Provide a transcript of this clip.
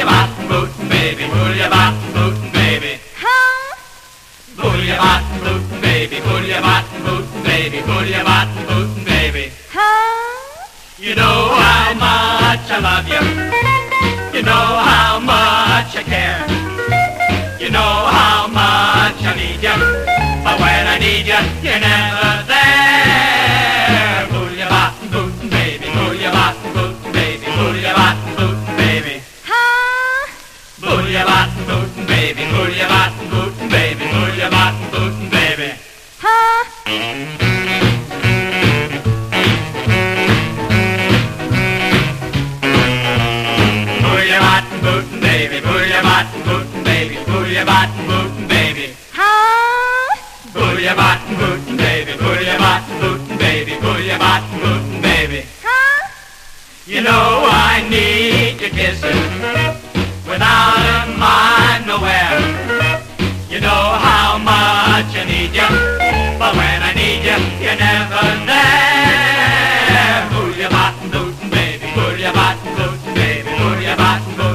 your bottom bootin', baby, pull your bottom bootin', baby. Huh? Pull your bottom bootin', baby, pull your bottom bootin', baby, pull your bottom bootin', baby. Huh? You know how much I love you. You know how much I care. You know how much I need you. But when I need you, you're never there. Pull your bottom bootin', baby, pull your bottom bootin', baby, pull your bottom bootin', baby. Huh? Pull your bottom bootin', baby, pull your bottom bootin', baby, pull your bottom bootin', baby. Huh? Pull your bottom bootin', baby, pull your bottom bootin', baby, pull your bottom bootin', baby. Huh? Pull your bottom bootin', baby, pull your bottom bootin', baby, pull your bottom bootin', baby. Huh? You know I need your kisses without a mind nowhere. You know how much I need you, but when I need you, you're never